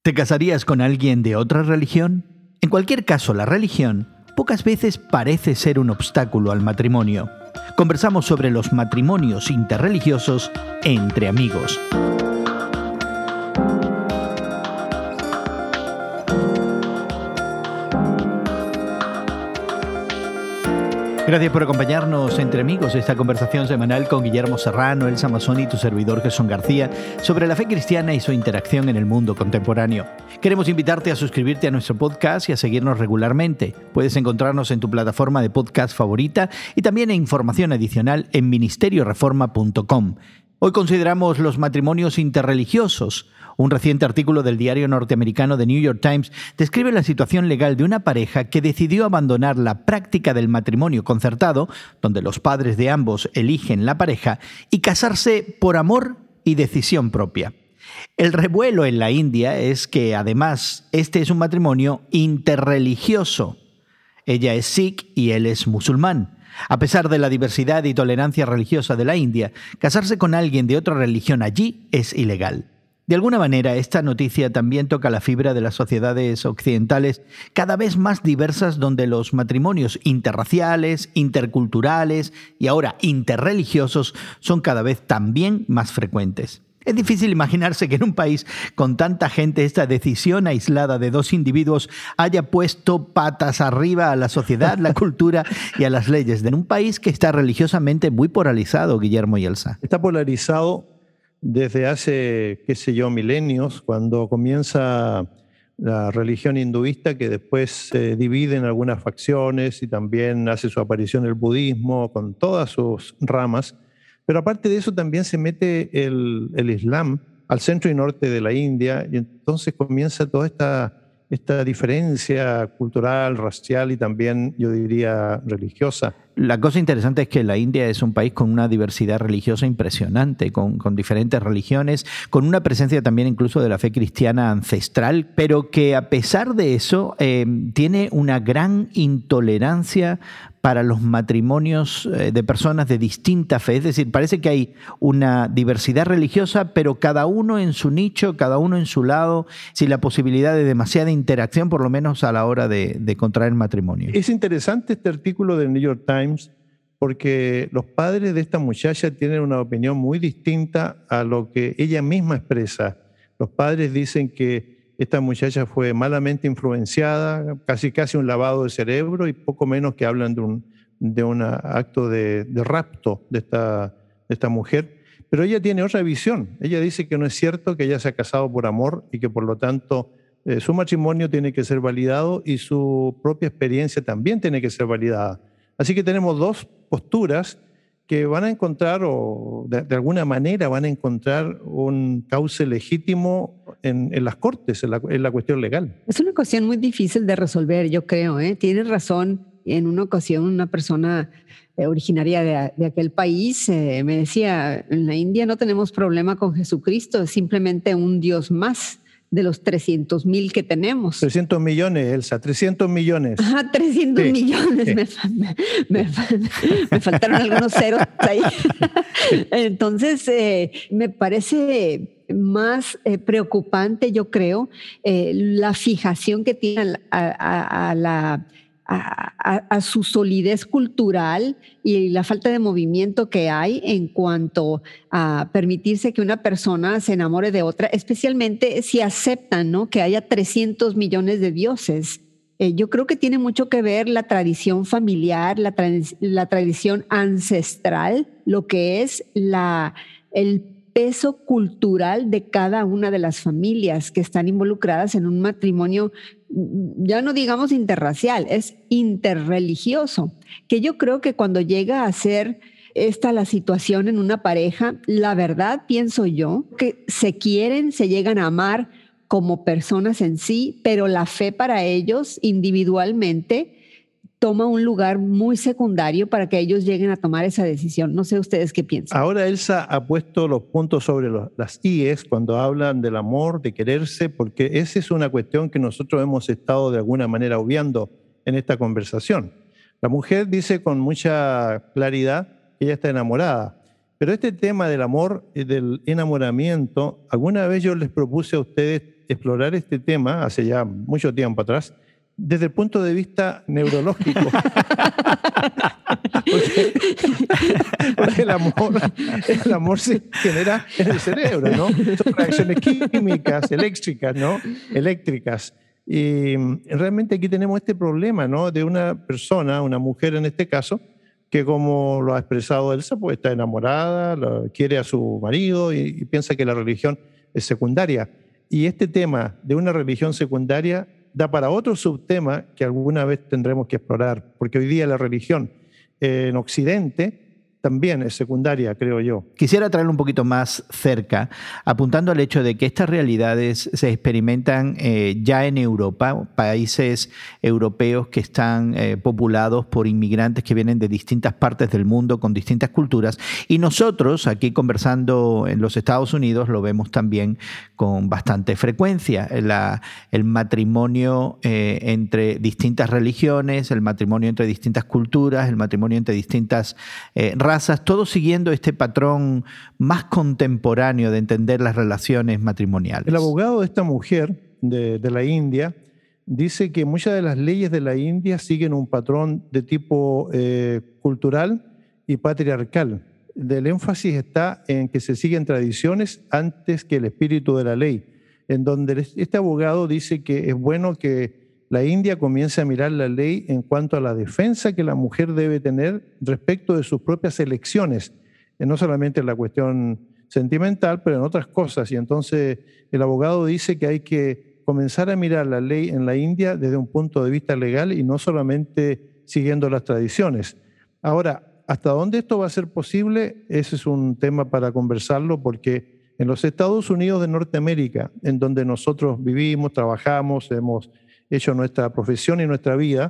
¿Te casarías con alguien de otra religión? En cualquier caso, la religión pocas veces parece ser un obstáculo al matrimonio. Conversamos sobre los matrimonios interreligiosos entre amigos. Gracias por acompañarnos entre amigos, esta conversación semanal con Guillermo Serrano, Elsa Mazzoni y tu servidor Jesús García sobre la fe cristiana y su interacción en el mundo contemporáneo. Queremos invitarte a suscribirte a nuestro podcast y a seguirnos regularmente. Puedes encontrarnos en tu plataforma de podcast favorita y también en información adicional en ministerioreforma.com. Hoy consideramos los matrimonios interreligiosos. Un reciente artículo del diario norteamericano The New York Times describe la situación legal de una pareja que decidió abandonar la práctica del matrimonio concertado, donde los padres de ambos eligen la pareja, y casarse por amor y decisión propia. El revuelo en la India es que, además, este es un matrimonio interreligioso. Ella es sikh y él es musulmán. A pesar de la diversidad y tolerancia religiosa de la India, casarse con alguien de otra religión allí es ilegal. De alguna manera, esta noticia también toca la fibra de las sociedades occidentales cada vez más diversas, donde los matrimonios interraciales, interculturales y ahora interreligiosos son cada vez también más frecuentes. Es difícil imaginarse que en un país con tanta gente esta decisión aislada de dos individuos haya puesto patas arriba a la sociedad, la cultura y a las leyes de un país que está religiosamente muy polarizado, Guillermo y Elsa. Está polarizado desde hace, milenios, cuando comienza la religión hinduista, que después se divide en algunas facciones y también hace su aparición el budismo con todas sus ramas. Pero aparte de eso también se mete el Islam al centro y norte de la India, y entonces comienza toda esta diferencia cultural, racial y también, yo diría, religiosa. La cosa interesante es que la India es un país con una diversidad religiosa impresionante, con diferentes religiones, con una presencia también incluso de la fe cristiana ancestral, pero que a pesar de eso tiene una gran intolerancia para los matrimonios de personas de distinta fe. Es decir, parece que hay una diversidad religiosa, pero cada uno en su nicho, cada uno en su lado, sin la posibilidad de demasiada interacción, por lo menos a la hora de contraer matrimonio. Es interesante este artículo del New York Times porque los padres de esta muchacha tienen una opinión muy distinta a lo que ella misma expresa. Los padres dicen que esta muchacha fue malamente influenciada, casi un lavado de cerebro, y poco menos que hablan de un acto de rapto de esta mujer. Pero ella tiene otra visión. Ella dice que no es cierto que ella se ha casado por amor y que por lo tanto su matrimonio tiene que ser validado y su propia experiencia también tiene que ser validada. Así que tenemos dos posturas que van a encontrar, o de alguna manera van a encontrar un cauce legítimo en las cortes, en la cuestión legal. Es una cuestión muy difícil de resolver, yo creo. Tienes razón. En una ocasión, una persona originaria de aquel país me decía, en la India no tenemos problema con Jesucristo, es simplemente un Dios más de los 300,000 que tenemos. 300 millones, Elsa, 300 millones. Ajá, 300 millones. Me faltaron algunos ceros ahí. Entonces, me parece más preocupante, yo creo, la fijación que tiene a su solidez cultural y la falta de movimiento que hay en cuanto a permitirse que una persona se enamore de otra, especialmente si aceptan, ¿no?, que haya 300 millones de dioses. Yo creo que tiene mucho que ver la tradición familiar, la tradición ancestral, lo que es el peso cultural de cada una de las familias que están involucradas en un matrimonio, ya no digamos interracial, es interreligioso, que yo creo que cuando llega a ser esta la situación en una pareja, la verdad pienso yo que se quieren, se llegan a amar como personas en sí, pero la fe para ellos individualmente toma un lugar muy secundario para que ellos lleguen a tomar esa decisión. No sé ustedes qué piensan. Ahora Elsa ha puesto los puntos sobre las IES cuando hablan del amor, de quererse, porque esa es una cuestión que nosotros hemos estado de alguna manera obviando en esta conversación. La mujer dice con mucha claridad que ella está enamorada, pero este tema del amor y del enamoramiento, alguna vez yo les propuse a ustedes explorar este tema hace ya mucho tiempo atrás, desde el punto de vista neurológico. porque el amor se genera en el cerebro, ¿no? Son reacciones químicas, eléctricas, ¿no? Eléctricas. Y realmente aquí tenemos este problema, ¿no? De una persona, una mujer en este caso, que como lo ha expresado Elsa, pues está enamorada, quiere a su marido y piensa que la religión es secundaria. Y este tema de una religión secundaria da para otro subtema que alguna vez tendremos que explorar, porque hoy día la religión en Occidente también es secundaria, creo yo. Quisiera traerlo un poquito más cerca, apuntando al hecho de que estas realidades se experimentan ya en Europa, países europeos que están populados por inmigrantes que vienen de distintas partes del mundo con distintas culturas, y nosotros aquí conversando en los Estados Unidos lo vemos también con bastante frecuencia, el matrimonio entre distintas religiones, el matrimonio entre distintas culturas, el matrimonio entre distintas razas, todo siguiendo este patrón más contemporáneo de entender las relaciones matrimoniales. El abogado de esta mujer de la India dice que muchas de las leyes de la India siguen un patrón de tipo cultural y patriarcal. El énfasis está en que se siguen tradiciones antes que el espíritu de la ley, en donde este abogado dice que es bueno que la India comienza a mirar la ley en cuanto a la defensa que la mujer debe tener respecto de sus propias elecciones, no solamente en la cuestión sentimental, pero en otras cosas. Y entonces el abogado dice que hay que comenzar a mirar la ley en la India desde un punto de vista legal y no solamente siguiendo las tradiciones. Ahora, ¿hasta dónde esto va a ser posible? Ese es un tema para conversarlo, porque en los Estados Unidos de Norteamérica, en donde nosotros vivimos, trabajamos, hemos hecho nuestra profesión y nuestra vida,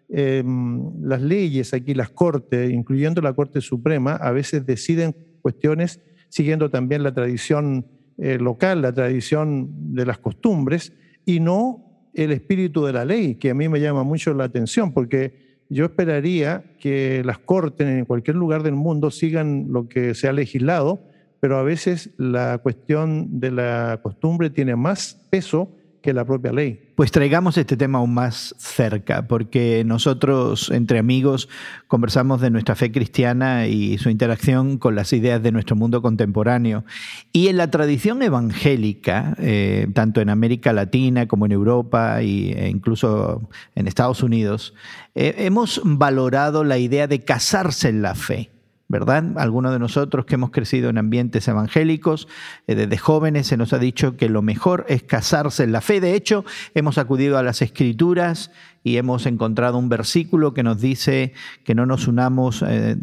las leyes aquí, las cortes, incluyendo la Corte Suprema, a veces deciden cuestiones siguiendo también la tradición local, la tradición de las costumbres, y no el espíritu de la ley, que a mí me llama mucho la atención, porque yo esperaría que las cortes en cualquier lugar del mundo sigan lo que se ha legislado, pero a veces la cuestión de la costumbre tiene más peso que la propia ley. Pues traigamos este tema aún más cerca, porque nosotros entre amigos conversamos de nuestra fe cristiana y su interacción con las ideas de nuestro mundo contemporáneo. Y en la tradición evangélica, tanto en América Latina como en Europa e incluso en Estados Unidos, hemos valorado la idea de casarse en la fe, ¿verdad? Algunos de nosotros que hemos crecido en ambientes evangélicos, desde jóvenes se nos ha dicho que lo mejor es casarse en la fe. De hecho, hemos acudido a las Escrituras y hemos encontrado un versículo que nos dice que no nos unamos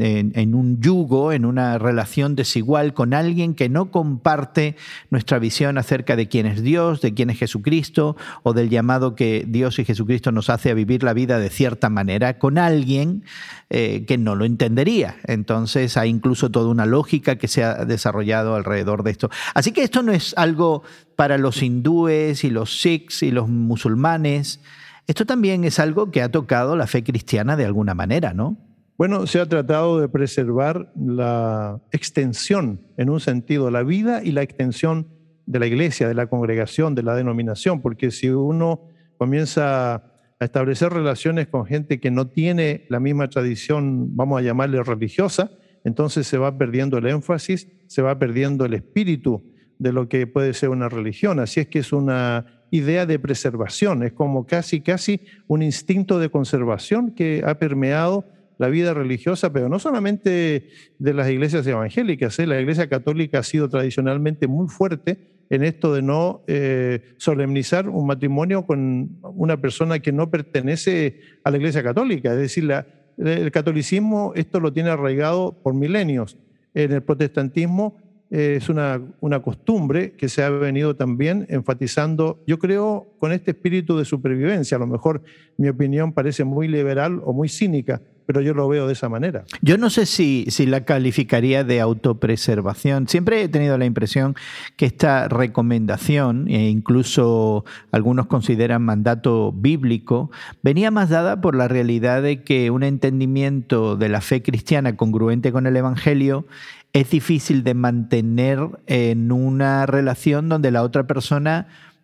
en un yugo, en una relación desigual con alguien que no comparte nuestra visión acerca de quién es Dios, de quién es Jesucristo, o del llamado que Dios y Jesucristo nos hace a vivir la vida de cierta manera, con alguien que no lo entendería. Entonces hay incluso toda una lógica que se ha desarrollado alrededor de esto. Así que esto no es algo para los hindúes y los sikhs y los musulmanes. Esto también es algo que ha tocado la fe cristiana de alguna manera, ¿no? Bueno, se ha tratado de preservar la extensión, en un sentido, la vida y la extensión de la iglesia, de la congregación, de la denominación, porque si uno comienza a establecer relaciones con gente que no tiene la misma tradición, vamos a llamarle religiosa, entonces se va perdiendo el énfasis, se va perdiendo el espíritu de lo que puede ser una religión. Así es que es una idea de preservación, es como casi un instinto de conservación que ha permeado la vida religiosa, pero no solamente de las iglesias evangélicas. La Iglesia Católica ha sido tradicionalmente muy fuerte en esto de no solemnizar un matrimonio con una persona que no pertenece a la Iglesia Católica. Es decir, el catolicismo esto lo tiene arraigado por milenios. En el protestantismo es una costumbre que se ha venido también enfatizando, yo creo, con este espíritu de supervivencia. A lo mejor mi opinión parece muy liberal o muy cínica, pero yo lo veo de esa manera. Yo no sé si la calificaría de autopreservación. Siempre he tenido la impresión que esta recomendación, e incluso algunos consideran mandato bíblico, venía más dada por la realidad de que un entendimiento de la fe cristiana congruente con el Evangelio es difícil de mantener en una relación donde la otra persona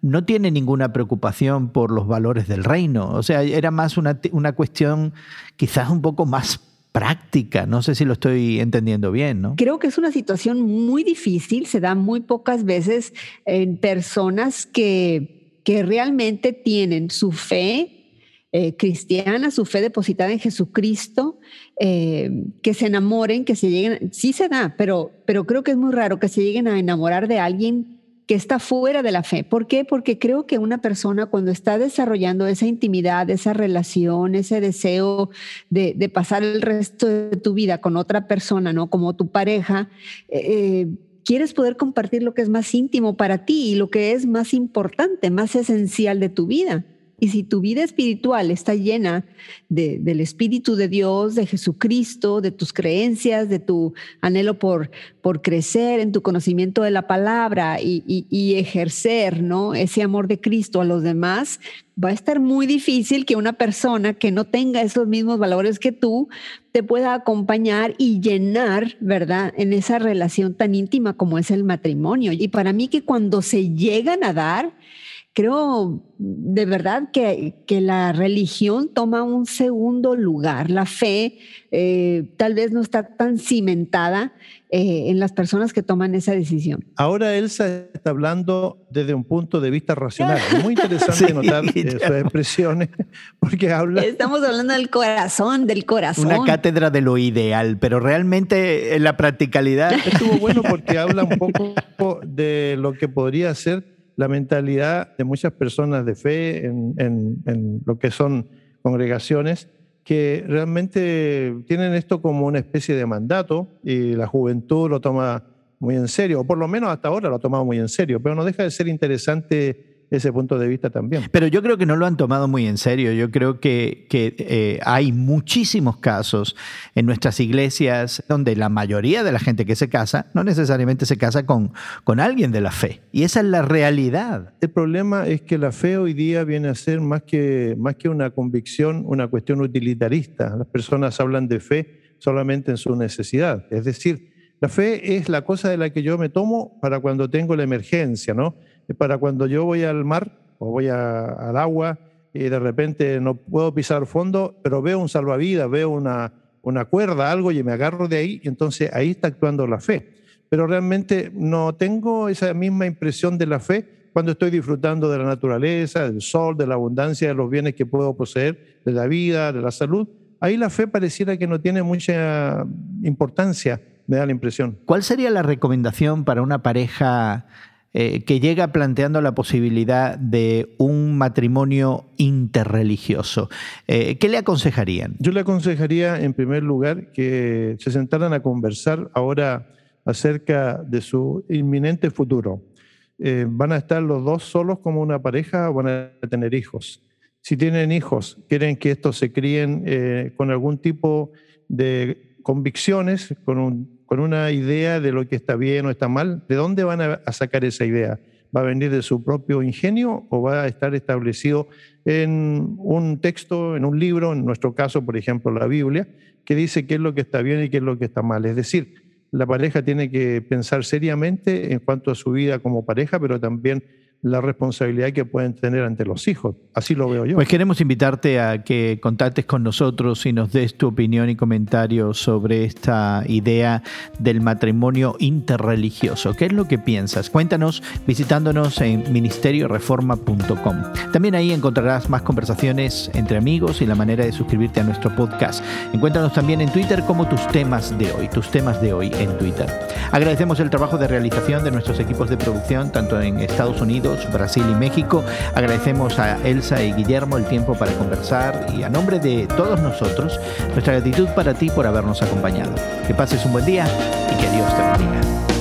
no tiene ninguna preocupación por los valores del reino. O sea, era más una cuestión quizás un poco más práctica. No sé si lo estoy entendiendo bien, ¿no? Creo que es una situación muy difícil, se da muy pocas veces en personas que realmente tienen su fe cristiana, su fe depositada en Jesucristo, que se enamoren, que se lleguen, sí se da, pero creo que es muy raro que se lleguen a enamorar de alguien que está fuera de la fe. ¿Por qué? Porque creo que una persona cuando está desarrollando esa intimidad, esa relación, ese deseo de pasar el resto de tu vida con otra persona, ¿no? Como tu pareja, quieres poder compartir lo que es más íntimo para ti y lo que es más importante, más esencial de tu vida. Y si tu vida espiritual está llena del Espíritu de Dios, de Jesucristo, de tus creencias, de tu anhelo por crecer en tu conocimiento de la palabra y ejercer, ¿no?, ese amor de Cristo a los demás, va a estar muy difícil que una persona que no tenga esos mismos valores que tú te pueda acompañar y llenar, ¿verdad?, en esa relación tan íntima como es el matrimonio. Y para mí que cuando se llegan a dar, creo de verdad que la religión toma un segundo lugar. La fe tal vez no está tan cimentada en las personas que toman esa decisión. Ahora Elsa está hablando desde un punto de vista racional. Es muy interesante notar sus expresiones porque habla... Estamos hablando del corazón. Una cátedra de lo ideal, pero realmente en la practicalidad... Estuvo bueno porque habla un poco de lo que podría ser la mentalidad de muchas personas de fe en lo que son congregaciones que realmente tienen esto como una especie de mandato y la juventud lo toma muy en serio, o por lo menos hasta ahora lo ha tomado muy en serio, pero no deja de ser interesante ese punto de vista también. Pero yo creo que no lo han tomado muy en serio. Yo creo que hay muchísimos casos en nuestras iglesias donde la mayoría de la gente que se casa no necesariamente se casa con alguien de la fe. Y esa es la realidad. El problema es que la fe hoy día viene a ser más que una convicción, una cuestión utilitarista. Las personas hablan de fe solamente en su necesidad. Es decir, la fe es la cosa de la que yo me tomo para cuando tengo la emergencia, ¿no? Para cuando yo voy al mar o voy al agua y de repente no puedo pisar fondo, pero veo un salvavidas, veo una cuerda, algo y me agarro de ahí, y entonces ahí está actuando la fe. Pero realmente no tengo esa misma impresión de la fe cuando estoy disfrutando de la naturaleza, del sol, de la abundancia de los bienes que puedo poseer, de la vida, de la salud. Ahí la fe pareciera que no tiene mucha importancia, me da la impresión. ¿Cuál sería la recomendación para una pareja que llega planteando la posibilidad de un matrimonio interreligioso? ¿Qué le aconsejarían? Yo le aconsejaría, en primer lugar, que se sentaran a conversar ahora acerca de su inminente futuro. ¿Van a estar los dos solos como una pareja o van a tener hijos? Si tienen hijos, quieren que estos se críen con algún tipo de convicciones, con una idea de lo que está bien o está mal. ¿De dónde van a sacar esa idea? ¿Va a venir de su propio ingenio o va a estar establecido en un texto, en un libro, en nuestro caso, por ejemplo, la Biblia, que dice qué es lo que está bien y qué es lo que está mal? Es decir, la pareja tiene que pensar seriamente en cuanto a su vida como pareja, pero también la responsabilidad que pueden tener ante los hijos. Así lo veo yo. Pues queremos invitarte a que contactes con nosotros y nos des tu opinión y comentarios sobre esta idea del matrimonio interreligioso. ¿Qué es lo que piensas? Cuéntanos visitándonos en ministerioreforma.com. También ahí encontrarás más conversaciones entre amigos y la manera de suscribirte a nuestro podcast. Encuéntranos también en Twitter como tus temas de hoy en Twitter. Agradecemos el trabajo de realización de nuestros equipos de producción, tanto en Estados Unidos, Brasil y México. Agradecemos a Elsa y Guillermo el tiempo para conversar y a nombre de todos nosotros, nuestra gratitud para ti por habernos acompañado. Que pases un buen día y que Dios te bendiga.